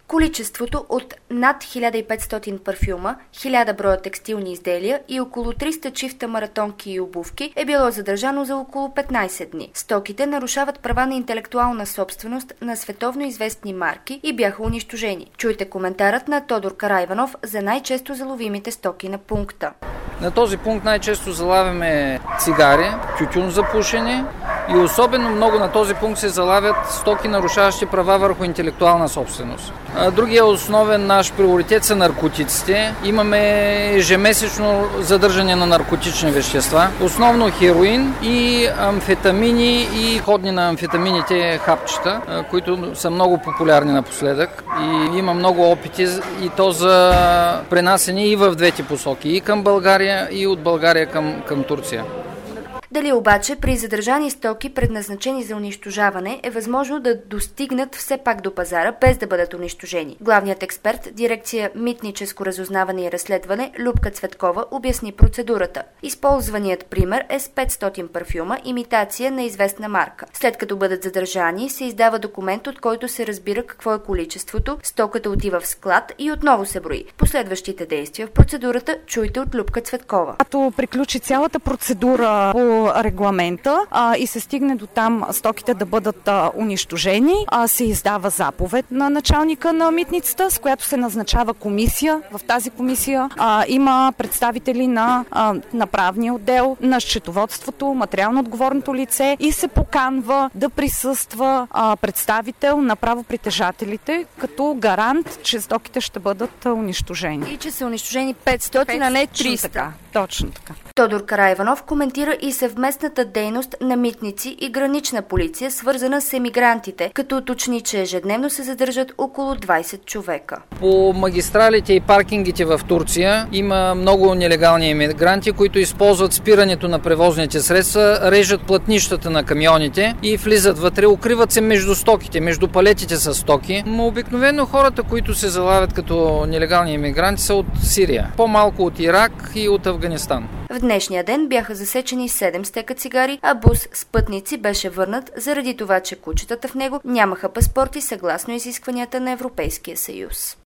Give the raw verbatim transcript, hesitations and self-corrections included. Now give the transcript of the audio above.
Количеството от над хиляда и петстотин парфюма, хиляда броя текстилни изделия и около триста чифта маратонки и обувки е било задържано за около петнайсет дни. Стоките нарушават права на интелектуална собственост на световно известни марки и бяха унищожени. Чуйте коментарът на Тодор Карайванов за най-често заловимите стоки на пункта. На този пункт най-често залавяме цигари, тютюн за пушене и особено много на този пункт се залавят стоки, нарушаващи права върху интелектуална собственост. Другия основен наш приоритет са наркотиците. Имаме ежемесечно задържане на наркотични вещества, основно хероин и амфетамини и ходни на амфетамините хапчета, които са много популярни напоследък. И има много опити и то за пренасене и в двете посоки, и към България, и от България към, към Турция. Дали обаче при задържани стоки, предназначени за унищожаване, е възможно да достигнат все пак до пазара, без да бъдат унищожени? Главният експерт, дирекция Митническо разузнаване и разследване, Любка Цветкова, обясни процедурата. Използваният пример е с петстотин парфюма, имитация на известна марка. След като бъдат задържани, се издава документ, от който се разбира какво е количеството, стоката отива в склад и отново се брои. Последващите действия в процедурата чуйте от Любка Цветкова. Като приключи цялата процедура по регламента а, и се стигне до там стоките да бъдат а, унищожени, а, се издава заповед на началника на митницата, с която се назначава комисия. В тази комисия а, има представители на, а, на правния отдел, на счетоводството, материално отговорното лице и се поканва да присъства а, представител на правопритежателите като гарант, че стоките ще бъдат а, унищожени. И че са унищожени петстотин, а не триста. Така, точно така. Тодор Карайванов коментира и съвместната дейност на митници и гранична полиция, свързана с емигрантите, като уточни, че ежедневно се задържат около двайсет човека. По магистралите и паркингите в Турция има много нелегални емигранти, които използват спирането на превозните средства, режат платнищата на камионите и влизат вътре, укриват се между стоките, между палетите с стоки. Но обикновено хората, които се залавят като нелегални емигранти, са от Сирия, по-малко от Ирак и от Афганистан. В днешния ден бяха засечени седем стека цигари, а бус с пътници беше върнат заради това, че кучетата в него нямаха паспорти съгласно изискванията на Европейския съюз.